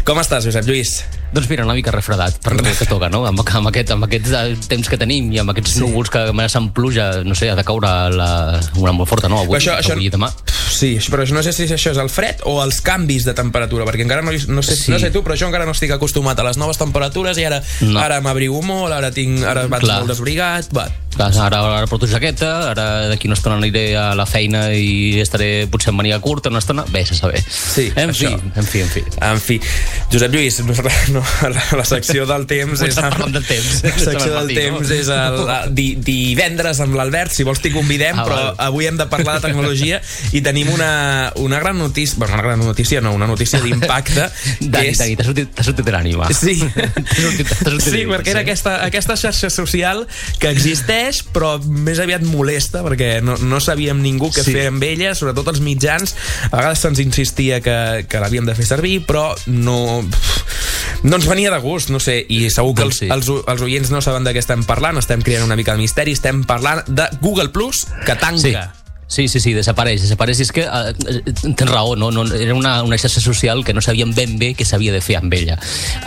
Com estàs, Josep Lluís? Doncs mira, una mica refredat per el que toca, no? Amb aquests temps que tenim i amb aquests núvols que amenacen pluja, no sé, ha de caure una molt forta, no? Avui i demà. Sí, però no sé si això és el fred o els canvis de temperatura, perquè encara no sé tu, però jo encara no estic acostumat a les noves temperatures i ara m'abrigo molt, ara vaig molt desbrigat, Ara porto jaqueta, ara d'aquí una estona aniré a la feina i estaré potser en mania curta una estona, bé, se saber. Sí, en fi. Josep Lluís, la secció del temps és... La secció del temps és divendres amb l'Albert, si vols t'hi convidem, però avui hem de parlar de tecnologia i tenim una gran notícia, bueno, una notícia d'impacte. Dani, t'ha sortit de l'ànima. Sí, perquè era aquesta xarxa social que existeix però més aviat molesta perquè no sabíem ningú què fer amb ella, sobretot els mitjans. A vegades se'ns insistia que l'havíem de fer servir, però no ens venia de gust, no sé, i segur que els oients no saben de què estem parlant, estem creant una mica de misteri, estem parlant de Google Plus, que tanca. Sí, desapareix. I és que tens raó, no? Era una xarxa social que no sabíem ben bé què s'havia de fer amb ella.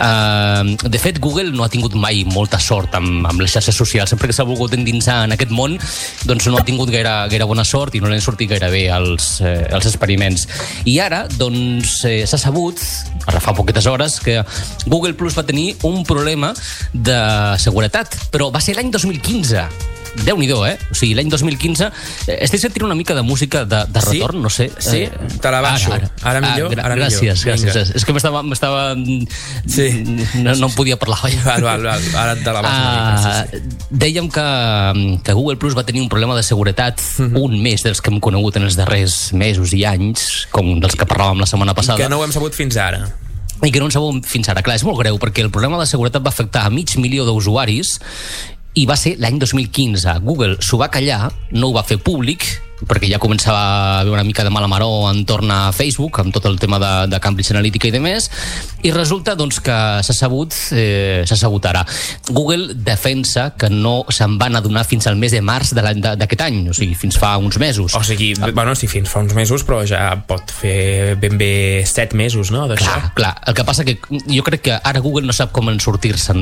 De fet, Google no ha tingut mai molta sort amb les xarxes socials. Sempre que s'ha volgut endinsar en aquest món, doncs no ha tingut gaire bona sort i no l'han sortit gaire bé els experiments. I ara, doncs, s'ha sabut, ara fa poquetes hores, que Google Plus va tenir un problema de seguretat, però va ser l'any 2015. Déu-n'hi-do, O sigui, l'any 2015 estic sentint una mica de música de retorn, no sé. Sí? Te la baixo. Ara millor? Gràcies. És que m'estava... Sí. No em podia parlar. Ara te la baixo. Dèiem que Google Plus va tenir un problema de seguretat un més dels que hem conegut en els darrers mesos i anys, com dels que parlàvem la setmana passada. I que no ho hem sabut fins ara. Clar, és molt greu, perquè el problema de seguretat va afectar a 500.000 d'usuaris i va ser l'any 2015. Google s'ho va callar, no ho va fer públic, perquè ja començava a haver una mica de mala maror entorn a Facebook, amb tot el tema de Cambridge Analytica i demés, i resulta doncs, que s'ha sabut ara. Google defensa que no se'n van adonar fins al mes de març d'aquest any, o sigui, fins fa uns mesos. O sigui, sí, fins fa uns mesos, però ja pot fer ben bé 7 mesos, no? Clar. El que passa que jo crec que ara Google no sap com en sortir-se'n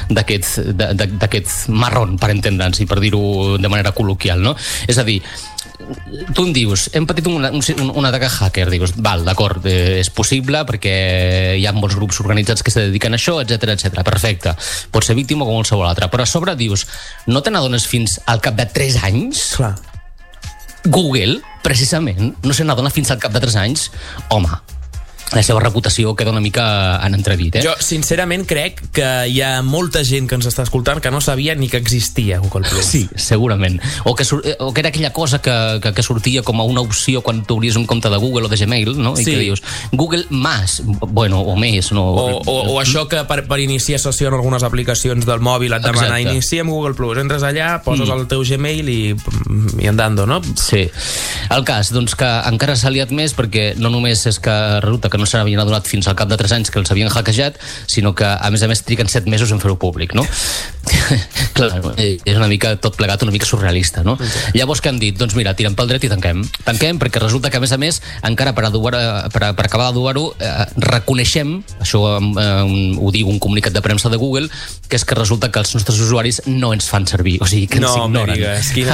d'aquest marrón, per entendre'ns, i per dir-ho de manera col·loquial, no? És a dir, tu em dius, hem patit un atac hacker, dius, val, d'acord, és possible perquè hi ha molts grups organitzats que se dediquen a això, etc. Perfecte, pot ser víctima com qualsevol altre, però a sobre dius, no te n'adones fins al cap de 3 anys? Clar. Google, precisament, no se n'adona fins al cap de 3 anys? Home, la seva reputació queda una mica en entredit, Jo, sincerament, crec que hi ha molta gent que ens està escoltant que no sabia ni que existia Google Plus. Sí, segurament. O que era aquella cosa que sortia com a una opció quan t'obries un compte de Google o de Gmail, no? I que dius, Google más, o més, no? O això que per iniciar sessió en algunes aplicacions del mòbil et demana inicia amb Google Plus, entres allà, poses el teu Gmail i andando, no? Sí. El cas, doncs, que encara s'ha liat més perquè no només és que resulta que no se n'havien adonat fins al cap de 3 anys que els havien hackejat, sinó que a més triguen 7 mesos en fer-ho públic, no? Clar, és una mica tot plegat, una mica surrealista, no? Llavors què han dit? Doncs mira, tirem pel dret i tanquem perquè resulta que a més per acabar d'adobar-ho reconeixem, això ho diu un comunicat de premsa de Google, que és que resulta que els nostres usuaris no ens fan servir, o sigui, que ens ignoren.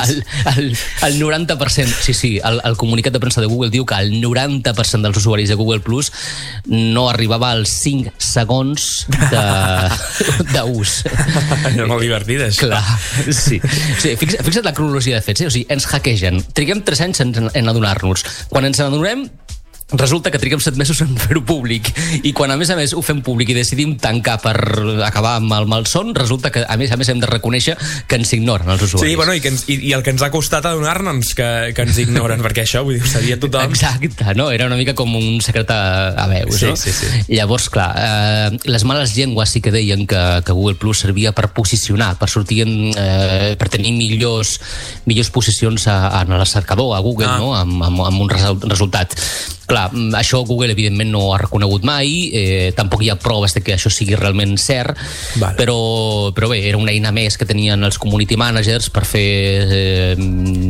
El 90%, sí, el comunicat de premsa de Google diu que el 90% dels usuaris de Google Plus no arribava als 5 segons d'ús. Era molt divertit, això. Clar, sí. Fixa't la cronologia de fets, O sigui, ens hackegen, triguem 3 anys en adonar-nos. Quan ens n'adonem, resulta que triguem 7 mesos en fer-ho públic, i quan a més ho fem públic i decidim tancar per acabar amb el malson, resulta que a més hem de reconèixer que ens ignoren els usuaris. Sí, bueno, i el que ens ha costat adonar-nos que ens ignoren, perquè això, vull dir, ho sabia tothom. Exacte, no? Era una mica com un secret a veus, no? Sí. Llavors, clar, les males llengües sí que deien que Google Plus servia per posicionar, per sortir per tenir millors posicions en el cercador, a Google, no? Amb un resultat. Clar, això Google evidentment no ha reconegut mai, tampoc hi ha proves de que això sigui realment cert, però bé, era una eina més que tenien els community managers per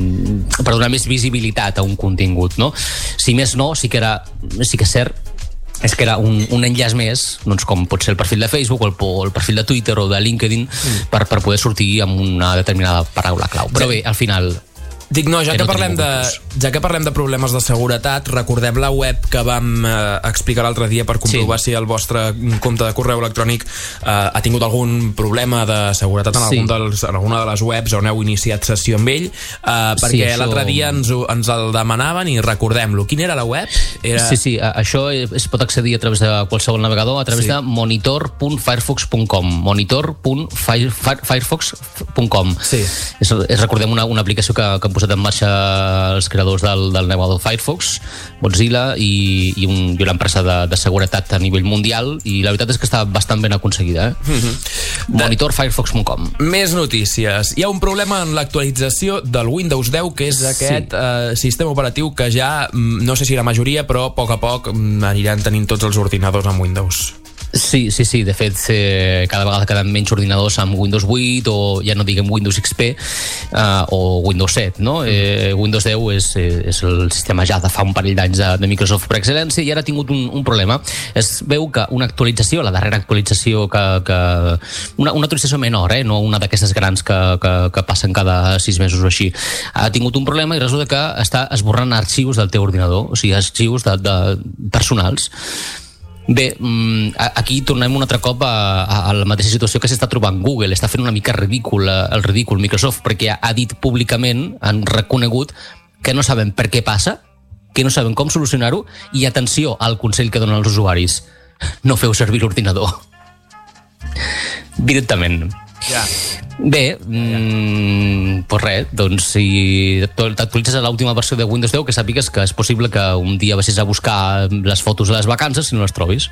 donar més visibilitat a un contingut, no? Si més no, sí que és cert és que era un enllaç més, doncs, com pot ser el perfil de Facebook o el perfil de Twitter o de LinkedIn per poder sortir amb una determinada paraula clau. Però bé, al final... Dic, no, ja que parlem de problemes de seguretat, recordem la web que vam explicar l'altre dia per comprovar si el vostre compte de correu electrònic ha tingut algun problema de seguretat en alguna de les webs on heu iniciat sessió amb ell, perquè l'altre dia ens el demanaven i recordem-lo. Quina era la web? Sí, això es pot accedir a través de qualsevol navegador, a través de monitor.firefox.com monitor.firefox.com. Recordem una aplicació que han posat en marxa els creadors del navegador Firefox, Mozilla i una empresa de seguretat a nivell mundial, i la veritat és que està bastant ben aconseguida. Monitorfirefox.com. Més notícies. Hi ha un problema en l'actualització del Windows 10, que és aquest sistema operatiu que ja, no sé si la majoria, però a poc aniran tenint tots els ordinadors amb Windows. Sí, de fet cada vegada queden menys ordinadors amb Windows 8 o ja no diguem Windows XP o Windows 7, no? Windows 10 és el sistema ja de fa un parell d'anys de Microsoft per excel·lència, i ara ha tingut un problema. Es veu que una actualització, la darrera actualització una actualització menor, no una d'aquestes grans que passen cada 6 mesos o així, ha tingut un problema i resulta que està esborrant arxius del teu ordinador, o sigui, arxius personals. Bé, aquí tornem un altre cop a la mateixa situació que s'està trobant Google. Està fent una mica el ridícul Microsoft, perquè ha dit públicament, han reconegut que no saben per què passa, que no saben com solucionar-ho, i atenció al consell que donen els usuaris: no feu servir l'ordinador. Directament. Bé, pues res, doncs si t'actualitzes a l'última versió de Windows 10, que sàpigues que és possible que un dia vagis a buscar les fotos de les vacances i no les trobis.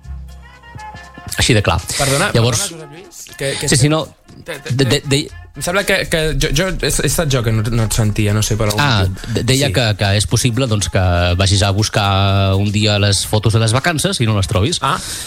Així de clar. Perdona, Josep Lluís? Sí, no... Em sembla que jo he estat jo que no et sentia, no sé per algun motiu. Deia que és possible doncs, que vagis a buscar un dia les fotos de les vacances i no les trobis,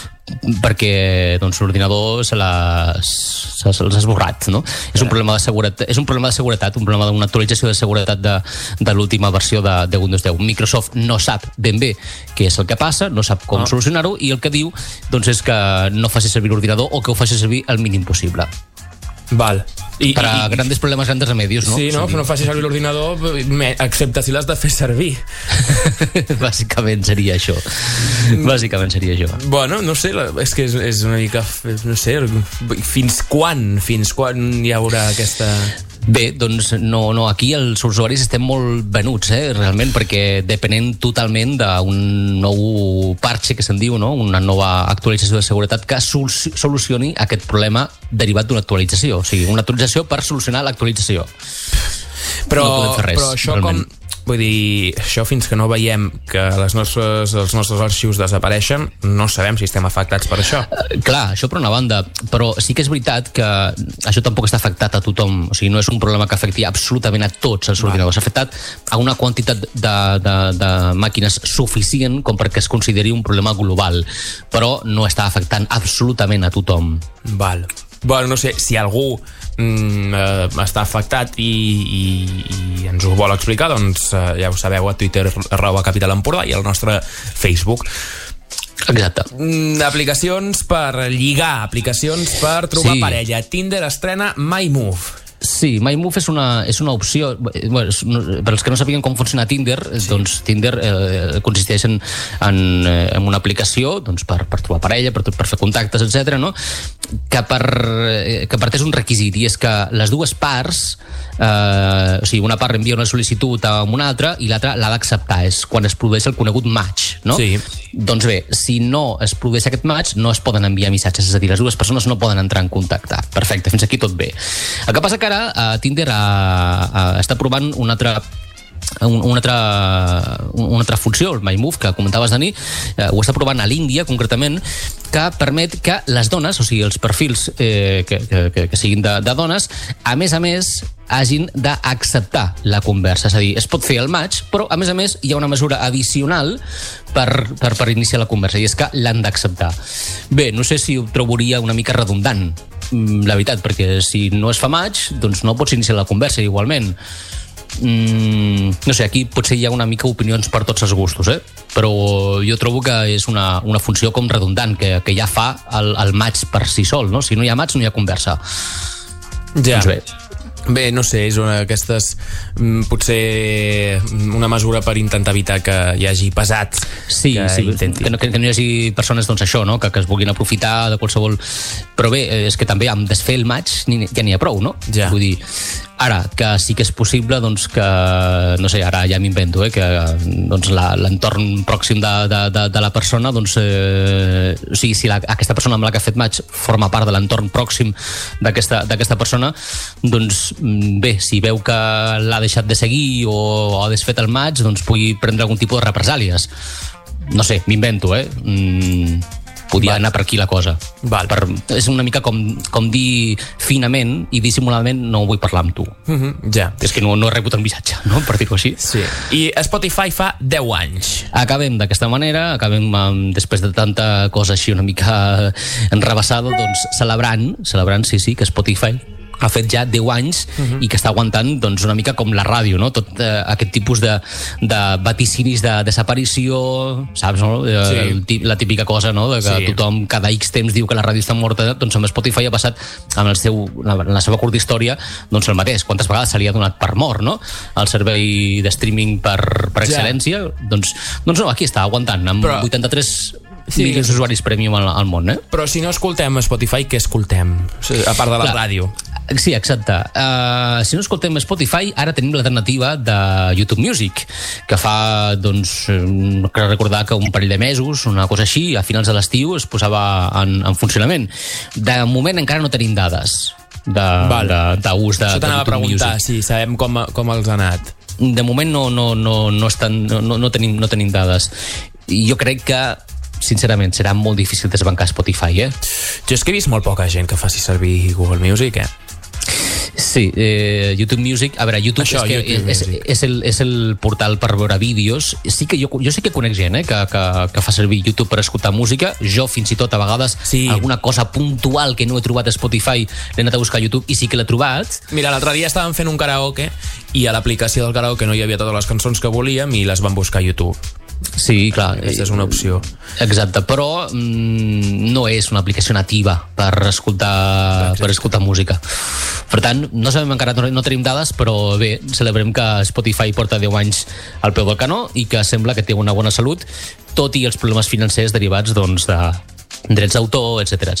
perquè doncs, l'ordinador se les ha esborrat, no? És un problema de seguretat, un problema d'una actualització de seguretat de l'última versió de Windows 10. Microsoft no sap ben bé què és el que passa, no sap com solucionar-ho, i el que diu doncs, és que no faci servir l'ordinador, o que ho faci servir el mínim possible. Val. Per a grandes problemes, grandes remedios, no? Sí, no facis servir l'ordinador, excepte si l'has de fer servir. Bàsicament seria això. Bueno, no sé, és que és una mica... No sé, fins quan hi haurà aquesta... Bé, doncs no, aquí els usuaris estem molt venuts, realment, perquè depenent totalment d'un nou parche, que se'n diu, no? Una nova actualització de seguretat que solucioni aquest problema derivat d'una actualització. O sigui, una actualització per solucionar l'actualització. Però, no podem fer res, però això realment. Vull dir, això fins que no veiem que els nostres arxius desapareixen, no sabem si estem afectats per això. Clar, això per una banda, però sí que és veritat que això tampoc està afectat a tothom. O sigui, no és un problema que afecti absolutament a tots els ordinadors. S'ha afectat a una quantitat de màquines suficient com perquè es consideri un problema global, però no està afectant absolutament a tothom. Val. Bueno, no sé, si algú està afectat i ens ho vol explicar, doncs ja ho sabeu, a Twitter @CapitalEmpordà i al nostre Facebook. Exacte. Aplicacions per lligar, aplicacions per trobar parella. Tinder estrena MyMove. Sí, MyMove és una opció. Bueno, per als que no sàpiguen com funciona Tinder, doncs Tinder consisteix en una aplicació doncs, per trobar parella, per fer contactes, etc., no? que parteix un requisit, i és que les dues parts, o sigui, una part envia una sol·licitud a una altra i l'altra l'ha d'acceptar. És quan es produeix el conegut match, no? Sí. Doncs bé, si no es produeix aquest match, no es poden enviar missatges, és a dir, les dues persones no poden entrar en contacte. Perfecte, fins aquí tot bé. El que passa que ara Tinder està provant una altra funció, el MyMove, que comentaves, Dani, ho està provant a l'Índia, concretament, que permet que les dones, o sigui, els perfils que siguin de dones, a més, hagin d'acceptar la conversa. És a dir, es pot fer el match, però, a més, hi ha una mesura addicional per iniciar la conversa, i és que l'han d'acceptar. Bé, no sé si ho trobaria una mica redundant, la veritat, perquè si no es fa match, doncs no pots iniciar la conversa igualment. no sé, aquí potser hi ha una mica opinions per tots els gustos, però jo trobo que és una funció com redundant, que ja fa el match per si sol, no? Si no hi ha match, no hi ha conversa. Ja. Doncs bé, no sé, és una d'aquestes potser una mesura per intentar evitar que hi hagi pesats que no hi hagi persones, doncs això, no? que es vulguin aprofitar de qualsevol, però bé, és que també amb desfer el match ja n'hi ha prou, no? Ja. Vull dir, ara, que sí que és possible, doncs que, no sé, ara ja m'invento, que doncs l'entorn pròxim de la persona, doncs, o sigui, si aquesta persona amb la que ha fet match forma part de l'entorn pròxim d'aquesta persona, doncs bé, si veu que l'ha deixat de seguir o ha desfet el match, doncs pugui prendre algun tipus de represàlies. No sé, m'invento, podia anar per aquí la cosa. És una mica com dir finament i dissimuladament no vull parlar amb tu. Ja. És que no he rebut el missatge, no? Per dir-ho així. Sí. I Spotify fa 10 anys. Acabem d'aquesta manera, després de tanta cosa així una mica enrabassada, doncs celebrant, sí, que Spotify ha fet ja 10 anys i que està aguantant doncs, una mica com la ràdio, no? Tot aquest tipus de vaticinis de desaparició, saps, no? La típica cosa, no? De que tothom cada X temps diu que la ràdio està morta, doncs amb Spotify ha passat amb la seva curta història doncs el mateix. Quantes vegades se li ha donat per mort, no? El servei de streaming per excel·lència, doncs no, aquí està aguantant amb 83 milions d'usuaris premium al món, Però si no escoltem Spotify, què escoltem? A part de la ràdio. Sí, exacte. Si no escoltem Spotify, ara tenim l'alternativa de YouTube Music, que fa, doncs, cal recordar que un parell de mesos, una cosa així, a finals de l'estiu es posava en funcionament. De moment encara no tenim dades d'ús de YouTube Music. Això t'anava a preguntar, si sabem com els ha anat. De moment no tenim dades. I jo crec que sincerament, serà molt difícil desbancar Spotify, Jo és que he vist molt poca gent que faci servir Google Music, Sí, YouTube Music, a veure, YouTube és el portal per veure vídeos. Sí que jo sí que conec gent que fa servir YouTube per escoltar música. Jo fins i tot a vegades alguna cosa puntual que no he trobat a Spotify l'he anat a buscar a YouTube i sí que l'he trobat. Mira, l'altre dia estàvem fent un karaoke i a l'aplicació del karaoke no hi havia totes les cançons que volíem i les vam buscar a YouTube. Sí, clar. Aquesta és una opció. Exacte, però no és una aplicació nativa per escoltar música. Per tant, no sabem encara, no tenim dades, però bé, celebrem que Spotify porta 10 anys al peu del canó i que sembla que té una bona salut, tot i els problemes financers derivats doncs, de drets d'autor, etc.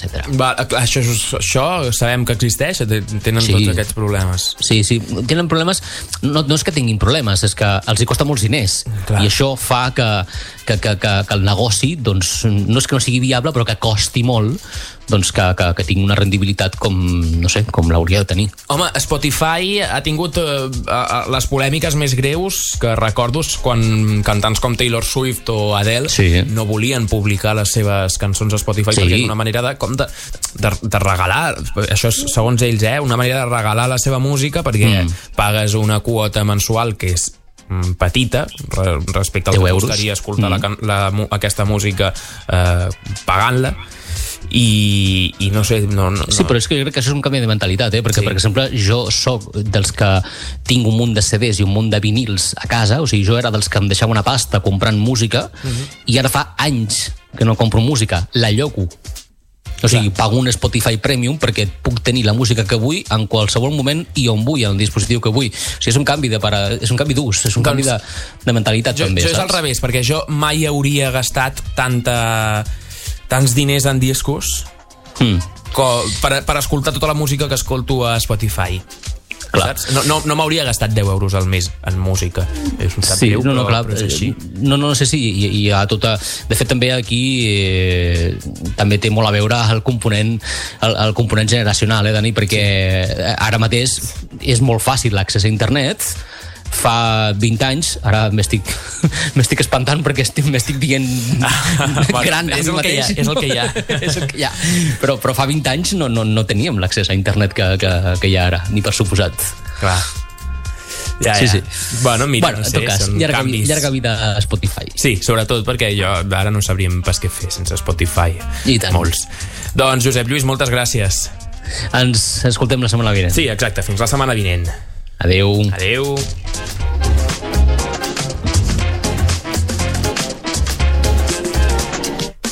Això sabem que existeix, tenen tots aquests problemes. Sí, tenen problemes, no és que tinguin problemes, és que els hi costa molts diners. I això fa que el negoci doncs, no és que no sigui viable, però que costi molt doncs que tingui una rendibilitat com l'hauria de tenir. Home, Spotify ha tingut les polèmiques més greus que recordo quan cantants com Taylor Swift o Adele no volien publicar les seves cançons a Spotify perquè és una manera de regalar, això és segons ells, una manera de regalar la seva música perquè pagues una quota mensual que és petita respecte al que costaria escoltar aquesta música pagant-la i no sé Sí, però és que jo crec que això és un canvi de mentalitat, perquè per exemple jo soc dels que tinc un munt de CDs i un munt de vinils a casa, o sigui, jo era dels que em deixava una pasta comprant música i ara fa anys que no compro música, la lloco. O sigui, pago un Spotify Premium perquè puc tenir la música que vull en qualsevol moment i on vull, en el dispositiu que vull. O sigui, és un canvi d'ús, és un canvi de mentalitat també. Jo és al revés, perquè jo mai hauria gastat tants diners en discos per escoltar tota la música que escolto a Spotify. Saps? No m'hauria gastat 10 euros al mes en música. És un greu, però és així. No sé si hi ha tota... De fet, també aquí també té molt a veure el component generacional, Dani, perquè ara mateix és molt fàcil l'accés a internet. Fa 20 anys, ara m'estic espantant perquè m'estic dient gran és el que hi ha. Però fa 20 anys no teníem l'accés a internet que hi ha ara, ni per suposat. Clar. Sí. Bueno, mira, no sé, en tot cas, llarga vida a Spotify. Sí, sobretot perquè jo ara no sabríem pas què fer sense Spotify. I tant. Molts. Doncs, Josep Lluís, moltes gràcies. Ens escoltem la setmana vinent. Sí, exacte, fins la setmana vinent. Adéu. Adéu.